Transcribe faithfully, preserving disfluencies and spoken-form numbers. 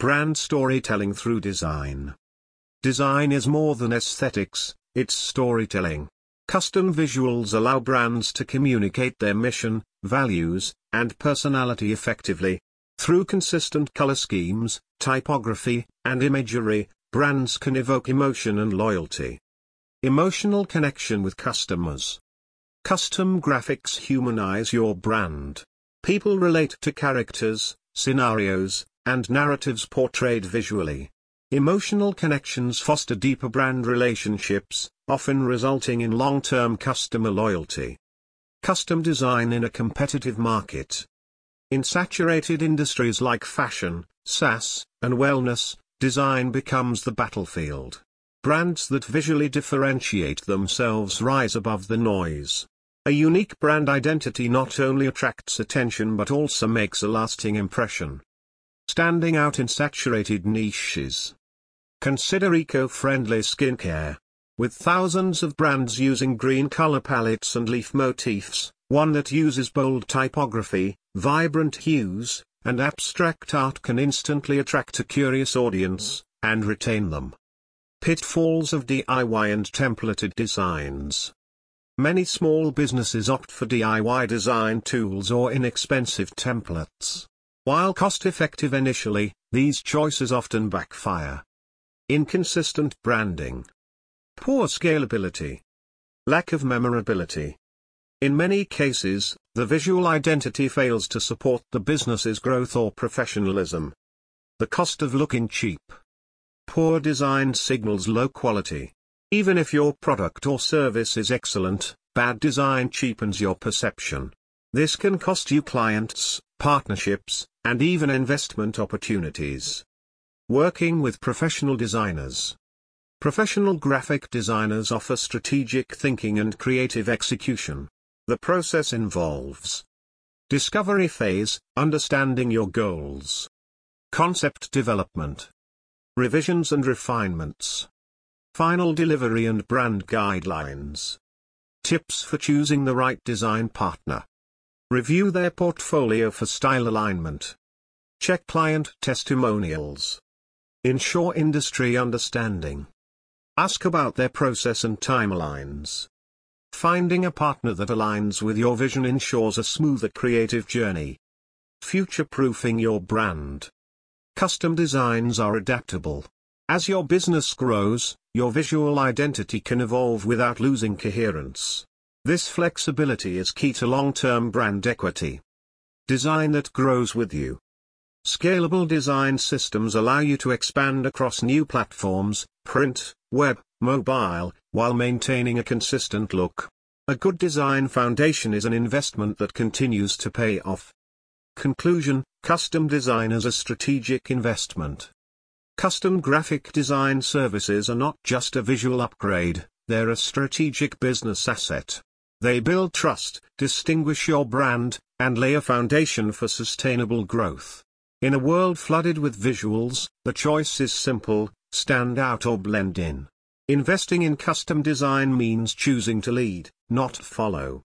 Brand storytelling through design. Design is more than aesthetics, it's storytelling. Custom visuals allow brands to communicate their mission, values, and personality effectively. Through consistent color schemes, typography, and imagery, brands can evoke emotion and loyalty. Emotional connection with customers. Custom graphics humanize your brand. People relate to characters, scenarios, and narratives portrayed visually. Emotional connections foster deeper brand relationships, often resulting in long-term customer loyalty. Custom design in a competitive market. In saturated industries like fashion, SaaS, and wellness, design becomes the battlefield. Brands that visually differentiate themselves rise above the noise. A unique brand identity not only attracts attention but also makes a lasting impression. Standing out in saturated niches. Consider eco-friendly skincare. With thousands of brands using green color palettes and leaf motifs, one that uses bold typography, vibrant hues, and abstract art can instantly attract a curious audience, and retain them. Pitfalls of D I Y and templated designs. Many small businesses opt for D I Y design tools or inexpensive templates. While cost-effective initially, these choices often backfire. Inconsistent branding. Poor scalability. Lack of memorability. In many cases, the visual identity fails to support the business's growth or professionalism. The cost of looking cheap. Poor design signals low quality. Even if your product or service is excellent, bad design cheapens your perception. This can cost you clients, partnerships, and even investment opportunities. Working with professional designers. Professional graphic designers offer strategic thinking and creative execution. The process involves discovery phase, understanding your goals. Concept development. Revisions and refinements. Final delivery and brand guidelines. Tips for choosing the right design partner. Review their portfolio for style alignment. Check client testimonials. Ensure industry understanding. Ask about their process and timelines. Finding a partner that aligns with your vision ensures a smoother creative journey. Future-proofing your brand. Custom designs are adaptable. As your business grows, your visual identity can evolve without losing coherence. This flexibility is key to long-term brand equity. Design that grows with you. Scalable design systems allow you to expand across new platforms, print, web, mobile, while maintaining a consistent look. A good design foundation is an investment that continues to pay off. Conclusion: custom design is a strategic investment. Custom graphic design services are not just a visual upgrade, they're a strategic business asset. They build trust, distinguish your brand, and lay a foundation for sustainable growth. In a world flooded with visuals, the choice is simple: stand out or blend in. Investing in custom design means choosing to lead, not follow.